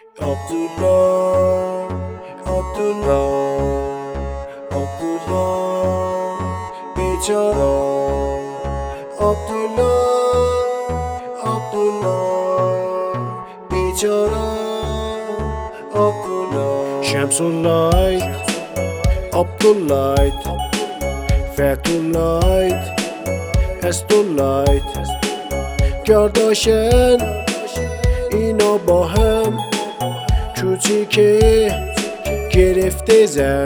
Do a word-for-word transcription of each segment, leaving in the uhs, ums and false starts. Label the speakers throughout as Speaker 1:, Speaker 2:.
Speaker 1: Abdullah, Abdullah, Abdullah, biçara. Abdullah, Abdullah, biçara. Abdullah. Şemsullah, Abdullah, Fethullah, Esdullah. Kardeşen اینا با هم کوچیکه گرفته زن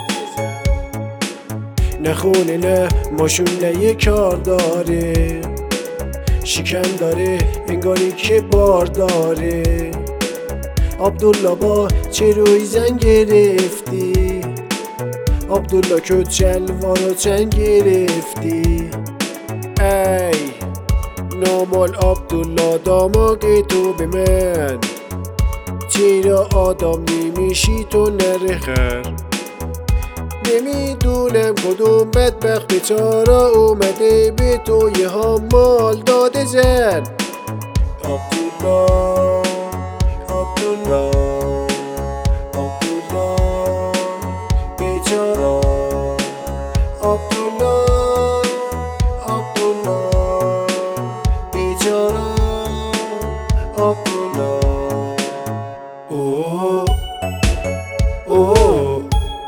Speaker 1: نخونه نه ماشون نه یه کار داره شکم داره انگاری که بار داره عبدالله با چه روی زن گرفتی عبدالله کت شلوارو چند گرفتی ای نامال عبدالله داماغ تو به من چرا آدم نمیشی تو نرخر نمیدونم کدوم بدبخت بیچاره اومده به تو یه مال داده زن عبدالله عبدالله عبدالله بیچاره عبدالله عبدالله بیچاره عبدالله اوه اوه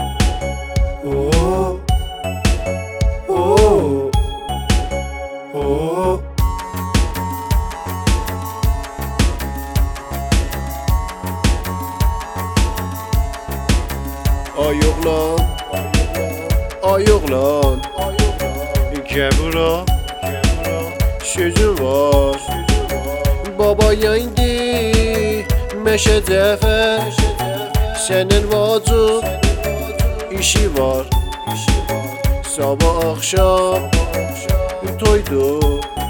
Speaker 1: اوه اوه اوه Ay oğlan, ay oğlan, gel bura, sözüm var. Baba yendi, meşe defer, senin vacip işi var. Sabah akşam toydu,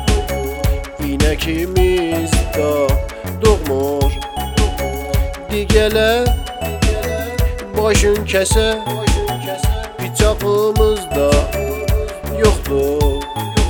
Speaker 1: inekimiz da doğmur. Digele başın kese, bıçağımızda yoktu.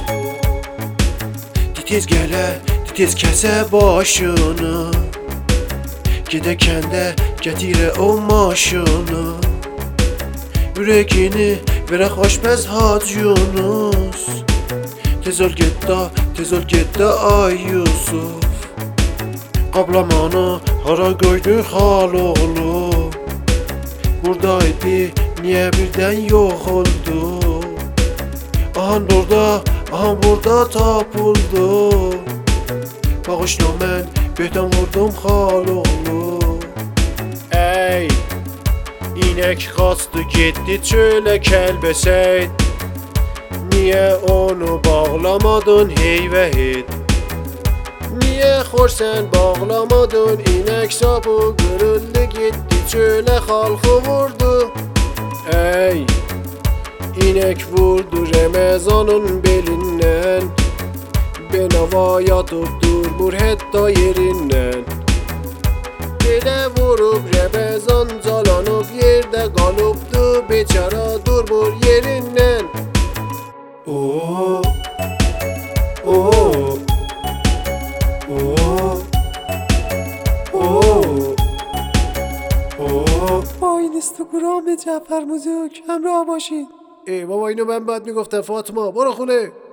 Speaker 1: Titiz gele, titiz kese başını, giderken de getire o maşını. Yüreğini vere hoşmez Hacı Yunus. Tez ol git da, tez ol git da ay Yusuf. Qablamanı hara koydu Haloğlu. Buradaydı, niye birden yok oldu? Ahan burada, ahan burada tapıldı. Bağışla mən, beydən vurdum Haloğlu. Ey, inek kaçtı gitti çöle kəlbəsəyd. Niye onu bağlamadın hey ve hey? Niye xorsən bağlamadın? İnek sapı kırıldı gitti çöle halkı vurdu. Ey, inek vurdu Ramazan'ın belinden. Ben havaya tutturmur hatta yerinden. Belə vurub Ramazan calanıb yerde qalıbdı. Beçara durmur yerinden. Oo, oo, oo, oo, oo.
Speaker 2: با این اینستاگرام جعفر موزیک همراه باشید.
Speaker 1: ای بابا اینو من بعد میگفتم فاطمه برو خونه.